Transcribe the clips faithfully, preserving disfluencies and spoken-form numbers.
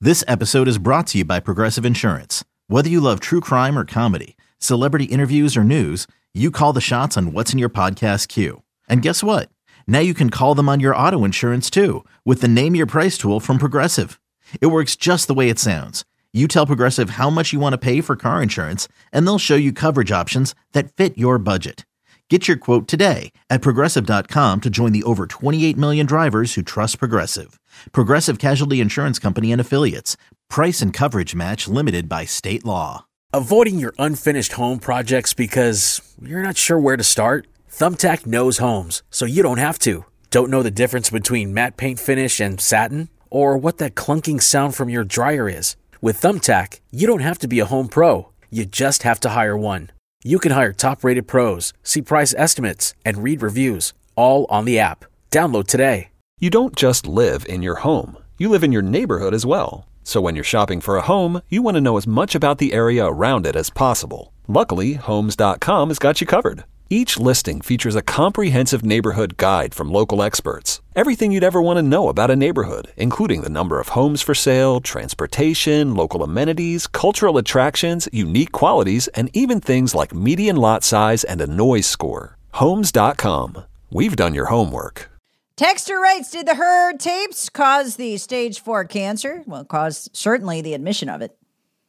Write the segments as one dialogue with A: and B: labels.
A: This episode is brought to you by Progressive Insurance. Whether you love true crime or comedy, celebrity interviews or news, you call the shots on what's in your podcast queue. And guess what? Now you can call them on your auto insurance too with the Name Your Price tool from Progressive. It works just the way it sounds. You tell Progressive how much you want to pay for car insurance, and they'll show you coverage options that fit your budget. Get your quote today at Progressive dot com to join the over twenty-eight million drivers who trust Progressive. Progressive Casualty Insurance Company and Affiliates. Price and coverage match limited by state law.
B: Avoiding your unfinished home projects because you're not sure where to start? Thumbtack knows homes, so you don't have to. Don't know the difference between matte paint finish and satin? Or what that clunking sound from your dryer is? With Thumbtack, you don't have to be a home pro. You just have to hire one. You can hire top-rated pros, see price estimates, and read reviews, all on the app. Download today.
C: You don't just live in your home. You live in your neighborhood as well. So when you're shopping for a home, you want to know as much about the area around it as possible. Luckily, Homes dot com has got you covered. Each listing features a comprehensive neighborhood guide from local experts. Everything you'd ever want to know about a neighborhood, including the number of homes for sale, transportation, local amenities, cultural attractions, unique qualities, and even things like median lot size and a noise score. Homes dot com. We've done your homework.
D: Texter writes, did the Heard tapes cause the stage four cancer? Well, it caused certainly the admission of it.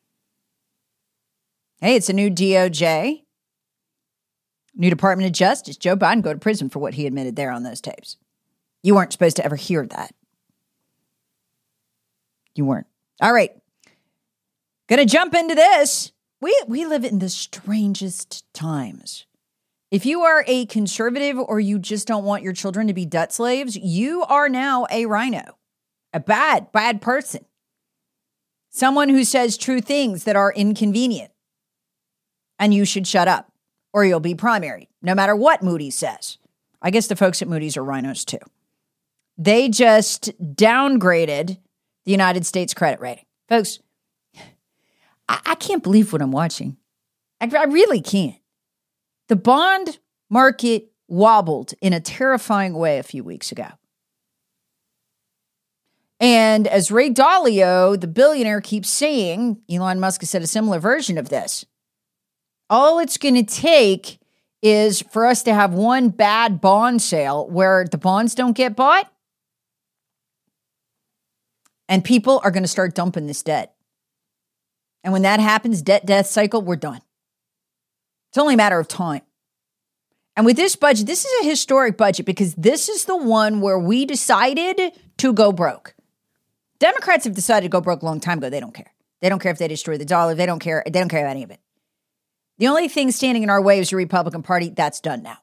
D: Hey, it's a new D O J. New Department of Justice. Joe Biden go to prison for what he admitted there on those tapes. You weren't supposed to ever hear that. You weren't. All right. Gonna jump into this. We we live in the strangest times. If you are a conservative or you just don't want your children to be debt slaves, you are now a rhino. A bad, bad person. Someone who says true things that are inconvenient. And you should shut up. Or you'll be primaried, no matter what Moody's says. I guess the folks at Moody's are rhinos too. They just downgraded the United States credit rating. Folks, I, I can't believe what I'm watching. I, I really can't. The bond market wobbled in a terrifying way a few weeks ago. And as Ray Dalio, the billionaire, keeps saying, Elon Musk has said a similar version of this. All it's going to take is for us to have one bad bond sale where the bonds don't get bought, and people are going to start dumping this debt. And when that happens, debt death cycle, we're done. It's only a matter of time. And with this budget, this is a historic budget because this is the one where we decided to go broke. Democrats have decided to go broke a long time ago. They don't care. They don't care if they destroy the dollar. They don't care. They don't care about any of it. The only thing standing in our way is the Republican Party. That's done now.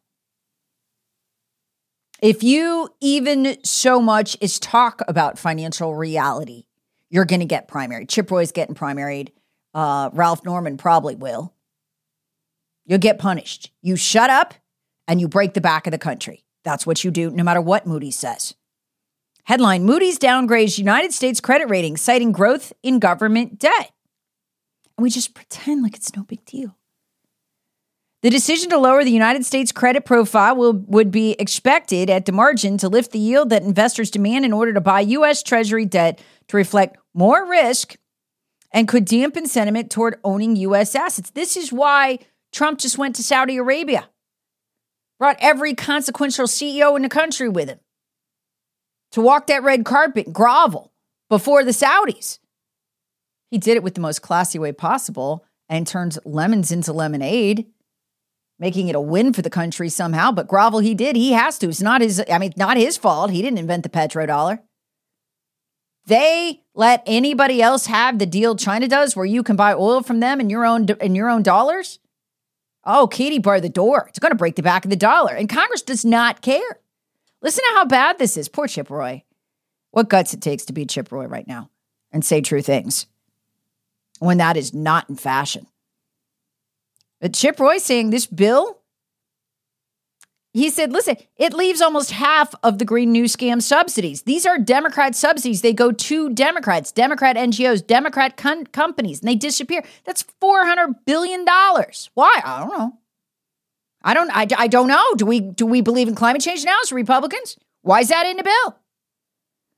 D: If you even so much as talk about financial reality, you're going to get primaried. Chip Roy's getting primaried. Uh, Ralph Norman probably will. You'll get punished. You shut up and you break the back of the country. That's what you do, no matter what Moody's says. Headline, Moody's downgrades United States credit rating, citing growth in government debt. And we just pretend like it's no big deal. The decision to lower the United States credit profile will, would be expected at the margin to lift the yield that investors demand in order to buy U S Treasury debt to reflect more risk and could dampen sentiment toward owning U S assets. This is why Trump just went to Saudi Arabia, brought every consequential C E O in the country with him to walk that red carpet, grovel before the Saudis. He did it with the most classy way possible and turned lemons into lemonade, making it a win for the country somehow, but grovel he did. He has to. It's not his, I mean, not his fault. He didn't invent the petrodollar. They let anybody else have the deal China does where you can buy oil from them in your own in your own dollars. Oh, Katie barred the door. It's going to break the back of the dollar. And Congress does not care. Listen to how bad this is. Poor Chip Roy. What guts it takes to be Chip Roy right now and say true things when that is not in fashion. But Chip Roy saying this bill, he said, listen, it leaves almost half of the Green New Scam subsidies. These are Democrat subsidies. They go to Democrats, Democrat N G Os, Democrat com- companies, and they disappear. That's four hundred billion dollars. Why? I don't know. I don't, I, I don't know. Do we, do we believe in climate change now as Republicans? Why is that in the bill?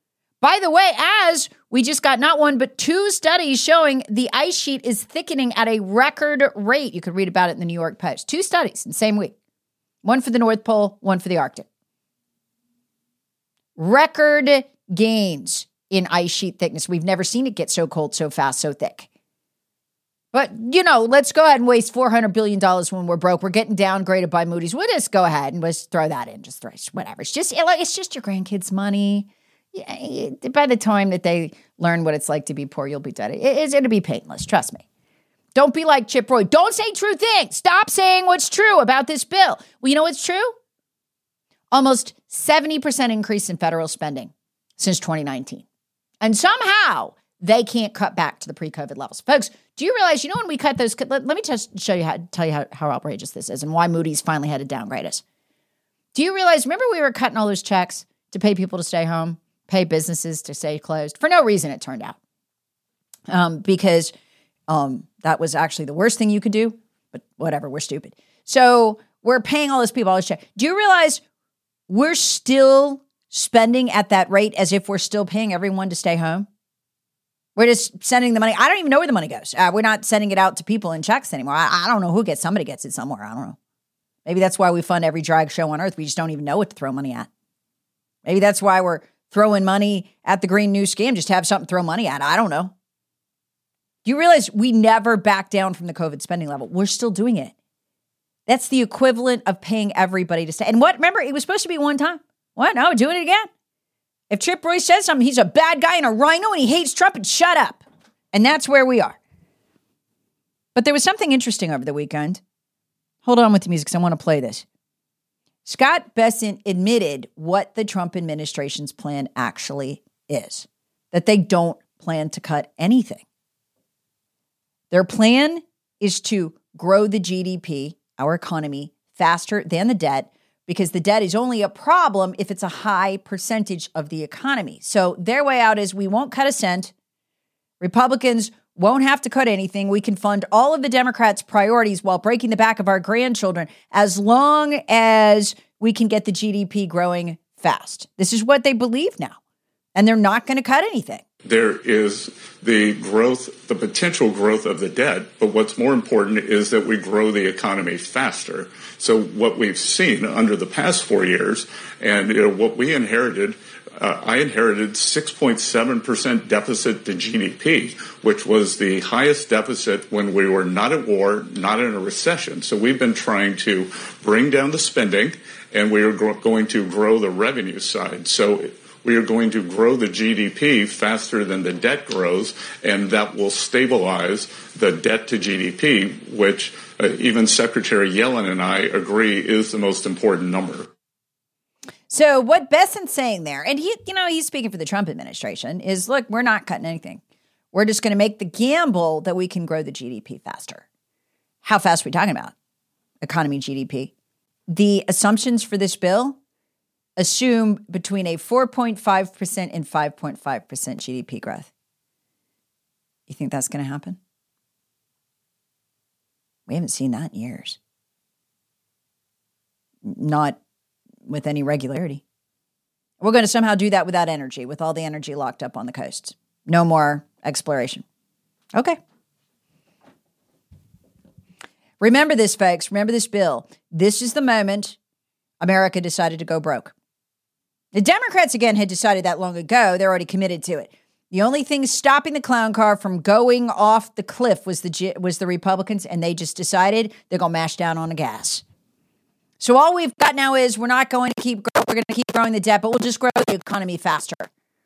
D: By the way, as we just got not one, but two studies showing the ice sheet is thickening at a record rate. You could read about it in the New York Post. Two studies in the same week. One for the North Pole, one for the Arctic. Record gains in ice sheet thickness. We've never seen it get so cold, so fast, so thick. But, you know, let's go ahead and waste four hundred billion dollars when we're broke. We're getting downgraded by Moody's. We'll just go ahead and let's throw that in. Just throw whatever. It's just, it's just your grandkids' money. Yeah, by the time that they learn what it's like to be poor, you'll be dead. It, it's going to be painless. Trust me. Don't be like Chip Roy. Don't say true things. Stop saying what's true about this bill. Well, you know what's true? Almost seventy percent increase in federal spending since twenty nineteen. And somehow they can't cut back to the pre-COVID levels. Folks, do you realize, you know, when we cut those, let, let me just show you how, tell you how, how outrageous this is and why Moody's finally had to downgrade us. Do you realize, remember we were cutting all those checks to pay people to stay home, pay businesses to stay closed? For no reason, it turned out. Um, because um, that was actually the worst thing you could do, but whatever, we're stupid. So we're paying all those people all this check. Do you realize we're still spending at that rate as if we're still paying everyone to stay home? We're just sending the money. I don't even know where the money goes. Uh, we're not sending it out to people in checks anymore. I, I don't know who gets. Somebody gets it somewhere. I don't know. Maybe that's why we fund every drag show on earth. We just don't even know what to throw money at. Maybe that's why we're throwing money at the Green New Scam, just to have something to throw money at. I don't know. Do you realize we never back down from the COVID spending level? We're still doing it. That's the equivalent of paying everybody to stay. And what? Remember, it was supposed to be one time. What? No, doing it again. If Chip Roy says something, he's a bad guy and a rhino and he hates Trump, and shut up. And that's where we are. But there was something interesting over the weekend. Hold on with the music because I want to play this. Scott Bessent admitted what the Trump administration's plan actually is, that they don't plan to cut anything. Their plan is to grow the G D P, our economy, faster than the debt, because the debt is only a problem if it's a high percentage of the economy. So their way out is we won't cut a cent. Republicans won't have to cut anything. We can fund all of the Democrats' priorities while breaking the back of our grandchildren as long as we can get the G D P growing fast. This is what they believe now. And they're not going to cut anything.
E: There is the growth, the potential growth of the debt, but what's more important is that we grow the economy faster. So what we've seen under the past four years, and you know, what we inherited, uh, I inherited six point seven percent deficit to G D P, which was the highest deficit when we were not at war, not in a recession. So we've been trying to bring down the spending, and we are gro- going to grow the revenue side. So we are going to grow the G D P faster than the debt grows, and that will stabilize the debt to G D P, which uh, even Secretary Yellen and I agree is the most important number.
D: So what Bessent's saying there, and he, you know, he's speaking for the Trump administration, is, look, we're not cutting anything. We're just going to make the gamble that we can grow the G D P faster. How fast are we talking about? Economy, G D P. The assumptions for this bill assume between a four point five percent and five point five percent G D P growth. You think that's going to happen? We haven't seen that in years. Not with any regularity. We're going to somehow do that without energy, with all the energy locked up on the coasts. No more exploration. Okay. Remember this, folks. Remember this bill. This is the moment America decided to go broke. The Democrats, again, had decided that long ago. They're already committed to it. The only thing stopping the clown car from going off the cliff was the was the Republicans, and they just decided they're going to mash down on the gas. So all we've got now is we're not going to keep growing, we're going to keep growing the debt, but we'll just grow the economy faster.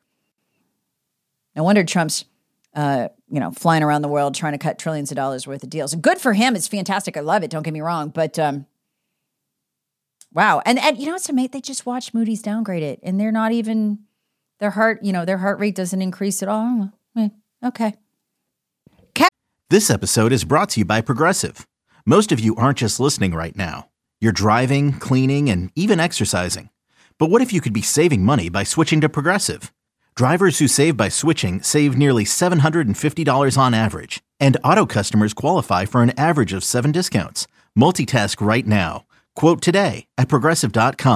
D: No wonder Trump's, uh, you know, flying around the world trying to cut trillions of dollars worth of deals. And good for him. It's fantastic. I love it. Don't get me wrong. But um, wow. And, and you know what's amazing? They just watched Moody's downgrade it, and they're not even, their heart, you know, their heart rate doesn't increase at all. Okay.
A: This episode is brought to you by Progressive. Most of you aren't just listening right now. You're driving, cleaning, and even exercising. But what if you could be saving money by switching to Progressive? Drivers who save by switching save nearly seven hundred fifty dollars on average. And auto customers qualify for an average of seven discounts. Multitask right now. Quote today at Progressive dot com.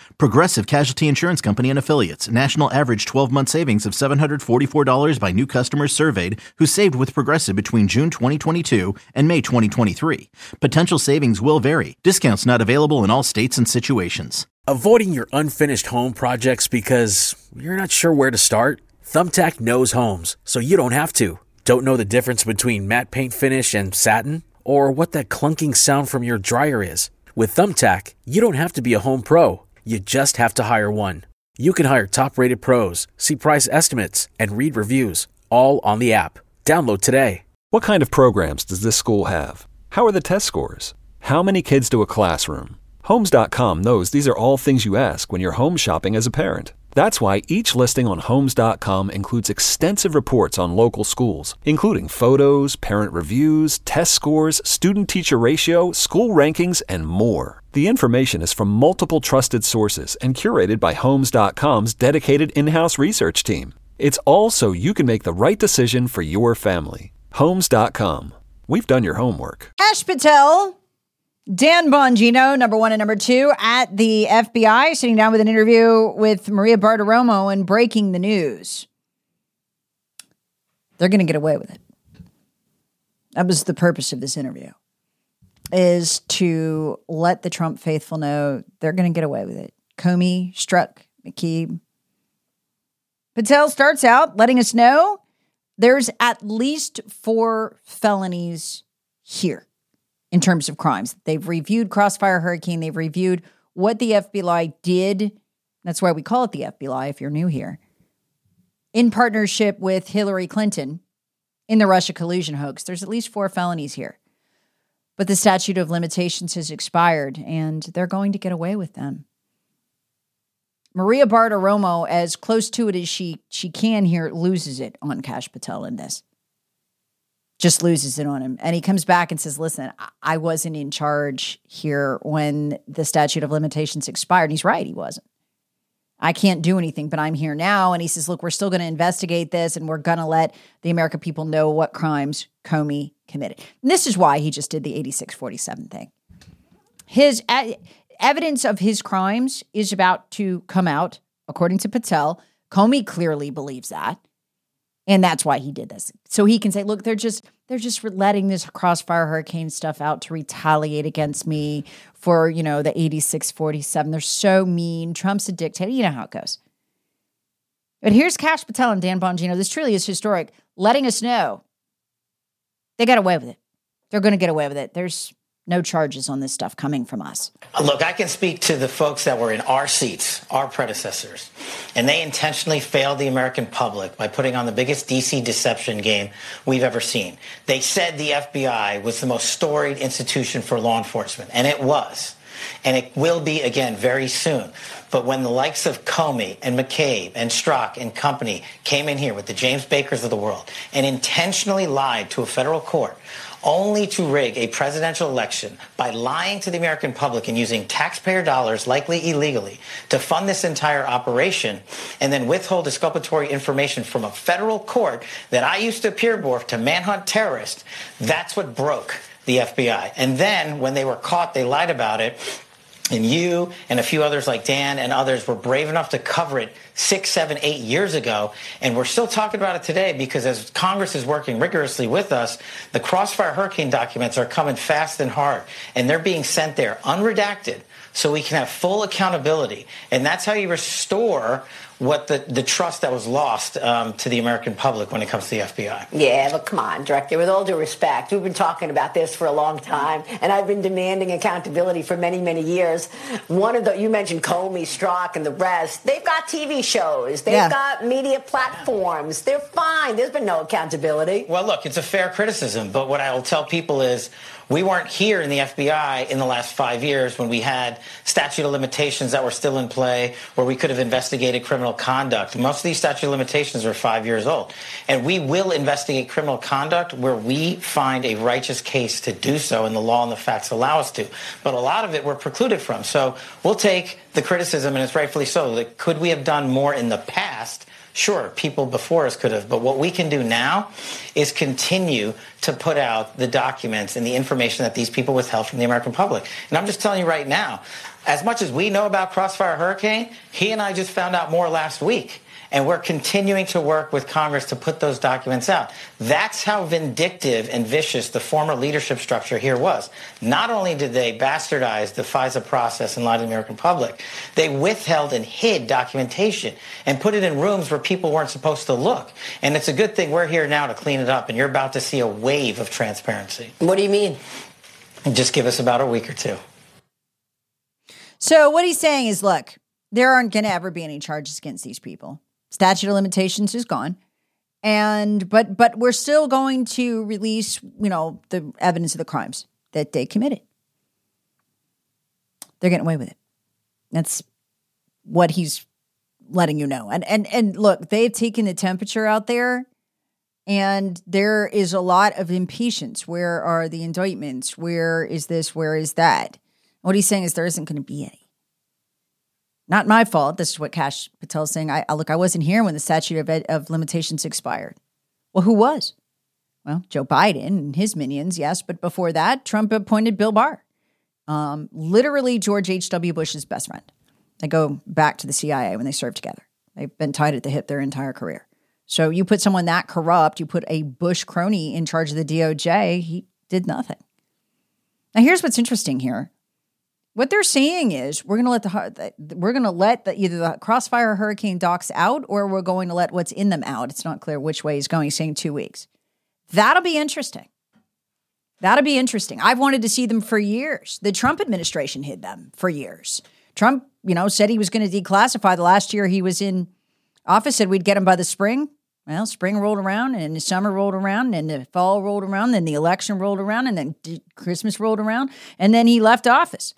A: Progressive Casualty Insurance Company and Affiliates. National average twelve-month savings of seven hundred forty-four dollars by new customers surveyed who saved with Progressive between June twenty twenty-two and May twenty twenty-three. Potential savings will vary. Discounts not available in all states and situations.
B: Avoiding your unfinished home projects because you're not sure where to start? Thumbtack knows homes, so you don't have to. Don't know the difference between matte paint finish and satin? Or what that clunking sound from your dryer is? With Thumbtack, you don't have to be a home pro. You just have to hire one. You can hire top-rated pros, see price estimates, and read reviews, all on the app. Download today.
C: What kind of programs does this school have? How are the test scores? How many kids do a classroom? Homes dot com knows these are all things you ask when you're home shopping as a parent. That's why each listing on Homes dot com includes extensive reports on local schools, including photos, parent reviews, test scores, student-teacher ratio, school rankings, and more. The information is from multiple trusted sources and curated by Homes dot com's dedicated in-house research team. It's all so you can make the right decision for your family. Homes dot com. We've done your homework.
D: Kash Patel, Dan Bongino, number one and number two at the F B I, sitting down with an interview with Maria Bartiromo and breaking the news. They're going to get away with it. That was the purpose of this interview, is to let the Trump faithful know they're going to get away with it. Comey, Strzok, McKee. Patel starts out letting us know there's at least four felonies here. In terms of crimes, they've reviewed Crossfire Hurricane. They've reviewed what the F B I did. That's why we call it the F B I if you're new here. In partnership with Hillary Clinton in the Russia collusion hoax. There's at least four felonies here. But the statute of limitations has expired and they're going to get away with them. Maria Bartiromo, as close to it as she, she can here, loses it on Kash Patel in this. Just loses it on him. And he comes back and says, listen, I wasn't in charge here when the statute of limitations expired. And he's right, he wasn't. I can't do anything, but I'm here now. And he says, look, we're still going to investigate this and we're going to let the American people know what crimes Comey committed. And this is why he just did the eighty-six forty-seven thing. His uh, evidence of his crimes is about to come out, according to Patel. Comey clearly believes that. And that's why he did this. So he can say, look, they're just they're just letting this Crossfire Hurricane stuff out to retaliate against me for, you know, the eighty-six forty-seven. They're so mean. Trump's a dictator. You know how it goes. But here's Kash Patel and Dan Bongino. This truly is historic, letting us know they got away with it. They're going to get away with it. There's no charges on this stuff coming from us.
F: Look, I can speak to the folks that were in our seats, our predecessors, and they intentionally failed the American public by putting on the biggest D C deception game we've ever seen. They said the F B I was the most storied institution for law enforcement, and it was. And it will be again very soon. But when the likes of Comey and McCabe and Strzok and company came in here with the James Bakers of the world and intentionally lied to a federal court, only to rig a presidential election by lying to the American public and using taxpayer dollars, likely illegally, to fund this entire operation, and then withhold exculpatory information from a federal court that I used to appear before to manhunt terrorists, that's what broke the F B I. And then when they were caught, they lied about it. And you and a few others like Dan and others were brave enough to cover it six, seven, eight years ago. And we're still talking about it today because as Congress is working rigorously with us, the Crossfire Hurricane documents are coming fast and hard. And they're being sent there unredacted so we can have full accountability. And that's how you restore what the, the trust that was lost um, to the American public when it comes to the F B I.
G: Yeah, but come on, Director, with all due respect, we've been talking about this for a long time, and I've been demanding accountability for many, many years. One of the, you mentioned Comey, Strzok, and the rest, they've got T V shows, they've yeah. got media platforms, they're fine, there's been no accountability.
F: Well, look, it's a fair criticism, but what I will tell people is we weren't here in the F B I in the last five years when we had statute of limitations that were still in play, where we could have investigated criminal conduct. Most of these statute of limitations are five years old. And we will investigate criminal conduct where we find a righteous case to do so and the law and the facts allow us to. But a lot of it we're precluded from. So we'll take the criticism, and it's rightfully so, that could we have done more in the past? Sure, people before us could have, but what we can do now is continue to put out the documents and the information that these people withheld from the American public. And I'm just telling you right now, as much as we know about Crossfire Hurricane, he and I just found out more last week. And we're continuing to work with Congress to put those documents out. That's how vindictive and vicious the former leadership structure here was. Not only did they bastardize the FISA process and lie to the American public, they withheld and hid documentation and put it in rooms where people weren't supposed to look. And it's a good thing we're here now to clean it up, and you're about to see a wave of transparency.
G: What do you mean?
F: Just give us about a week or two.
D: So what he's saying is, look, there aren't going to ever be any charges against these people. Statute of limitations is gone. And but but we're still going to release, you know, the evidence of the crimes that they committed. They're getting away with it. That's what he's letting you know. And and and look, they've taken the temperature out there, and there is a lot of impatience. Where are the indictments? Where is this? Where is that? What he's saying is there isn't going to be any. Not my fault. This is what Kash Patel's saying. I, I look, I wasn't here when the statute of, ed, of limitations expired. Well, who was? Well, Joe Biden and his minions, yes. But before that, Trump appointed Bill Barr, um, literally George H W. Bush's best friend. They go back to the C I A when they served together. They've been tied at the hip their entire career. So you put someone that corrupt, you put a Bush crony in charge of the D O J, he did nothing. Now, here's what's interesting here. What they're saying is we're going to let the we're going to let the, either the Crossfire Hurricane docs out, or we're going to let what's in them out. It's not clear which way he's going. He's saying two weeks. That'll be interesting. That'll be interesting. I've wanted to see them for years. The Trump administration hid them for years. Trump, you know, said he was going to declassify the last year he was in office. Said we'd get them by the spring. Well, spring rolled around, and the summer rolled around, and the fall rolled around, then the election rolled around, and then Christmas rolled around, and then he left office.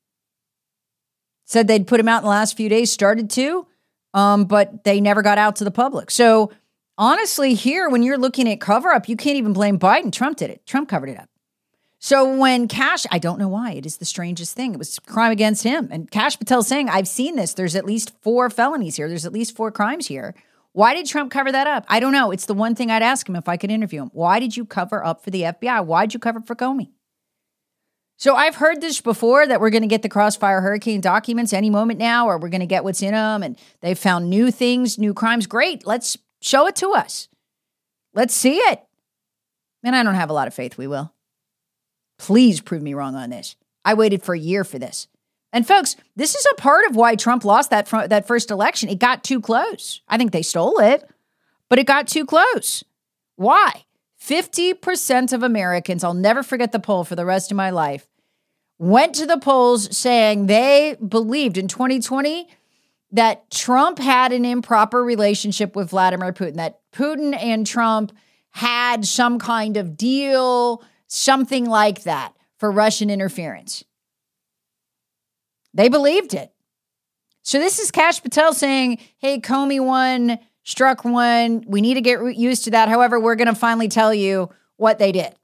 D: Said they'd put him out in the last few days, started to, um, but they never got out to the public. So honestly, here, when you're looking at cover-up, you can't even blame Biden. Trump did it. Trump covered it up. So when Kash, I don't know why, it is the strangest thing. It was crime against him. And Kash Patel's saying, I've seen this. There's at least four felonies here. There's at least four crimes here. Why did Trump cover that up? I don't know. It's the one thing I'd ask him if I could interview him. Why did you cover up for the F B I? Why'd you cover for Comey? So I've heard this before, that we're going to get the Crossfire Hurricane documents any moment now, or we're going to get what's in them, and they've found new things, new crimes. Great. Let's show it to us. Let's see it. Man, I don't have a lot of faith we will. Please prove me wrong on this. I waited for a year for this. And folks, this is a part of why Trump lost that fr- that first election. It got too close. I think they stole it, but it got too close. Why? fifty percent of Americans, I'll never forget the poll for the rest of my life, went to the polls saying they believed in twenty twenty that Trump had an improper relationship with Vladimir Putin, that Putin and Trump had some kind of deal, something like that, for Russian interference. They believed it. So this is Kash Patel saying, hey, Comey won, Strzok one. We need to get used to that. However, we're going to finally tell you what they did.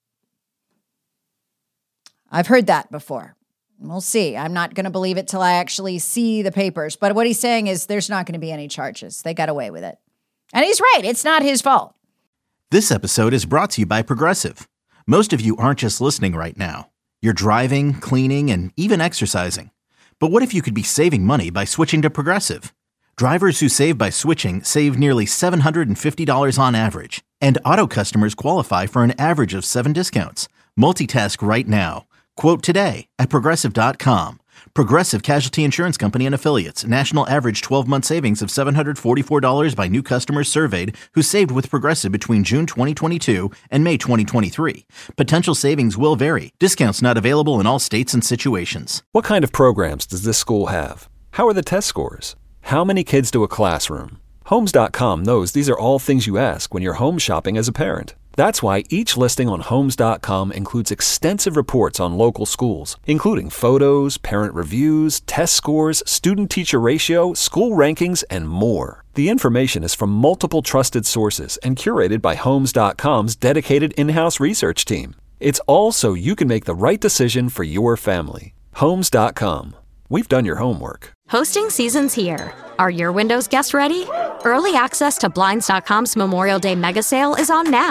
D: I've heard that before. We'll see. I'm not going to believe it till I actually see the papers. But what he's saying is there's not going to be any charges. They got away with it. And he's right. It's not his fault.
A: This episode is brought to you by Progressive. Most of you aren't just listening right now. You're driving, cleaning, and even exercising. But what if you could be saving money by switching to Progressive? Drivers who save by switching save nearly seven hundred fifty dollars on average. And auto customers qualify for an average of seven discounts. Multitask right now. Quote today at Progressive dot com. Progressive Casualty Insurance Company and Affiliates. National average twelve-month savings of seven hundred forty-four dollars by new customers surveyed who saved with Progressive between June twenty twenty-two and May twenty twenty-three. Potential savings will vary. Discounts not available in all states and situations.
C: What kind of programs does this school have? How are the test scores? How many kids do a classroom? Homes dot com knows these are all things you ask when you're home shopping as a parent. That's why each listing on Homes dot com includes extensive reports on local schools, including photos, parent reviews, test scores, student-teacher ratio, school rankings, and more. The information is from multiple trusted sources and curated by Homes dot com's dedicated in-house research team. It's all so you can make the right decision for your family. Homes dot com. We've done your homework.
H: Hosting season's here. Are your Windows guests ready? Early access to Blinds dot com's Memorial Day mega sale is on now.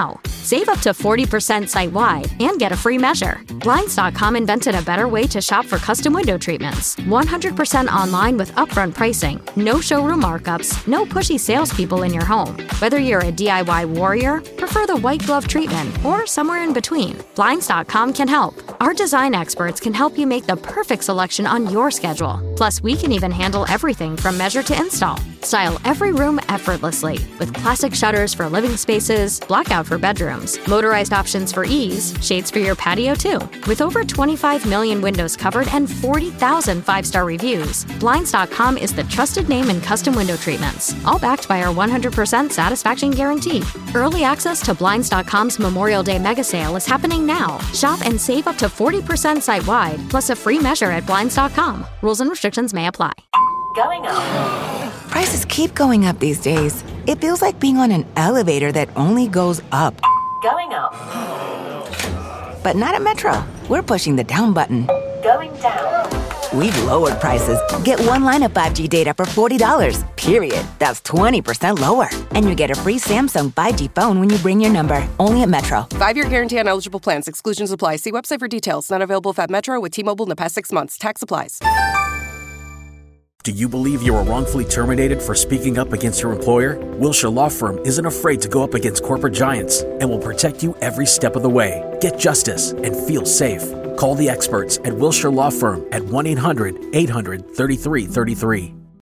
H: Save up to forty percent site-wide and get a free measure. Blinds dot com invented a better way to shop for custom window treatments. one hundred percent online with upfront pricing, no showroom markups, no pushy salespeople in your home. Whether you're a D I Y warrior, prefer the white glove treatment, or somewhere in between, Blinds dot com can help. Our design experts can help you make the perfect selection on your schedule. Plus, we can even handle everything from measure to install. Style every room effortlessly with classic shutters for living spaces, blackout for bedrooms, motorized options for ease, shades for your patio too. With over twenty-five million windows covered and forty thousand five-star reviews, Blinds dot com is the trusted name in custom window treatments, all backed by our one hundred percent satisfaction guarantee. Early access to Blinds dot com's Memorial Day mega sale is happening now. Shop and save up to forty percent site-wide, plus a free measure at Blinds dot com. Rules and restrictions may apply.
I: Going up. Prices keep going up these days. It feels like being on an elevator that only goes up.
J: Going up.
I: But not at Metro. We're pushing the down button.
J: Going down.
I: We've lowered prices. Get one line of five G data for forty dollars, period. That's twenty percent lower. And you get a free Samsung five G phone when you bring your number. Only at Metro.
K: Five-year guarantee on eligible plans. Exclusions apply. See website for details. Not available at Metro with T-Mobile in the past six months. Tax applies.
B: Do you believe you were wrongfully terminated for speaking up against your employer? Wilshire Law Firm isn't afraid to go up against corporate giants and will protect you every step of the way. Get justice and feel safe. Call the experts at Wilshire Law Firm at one eight hundred eight hundred thirty-three thirty-three.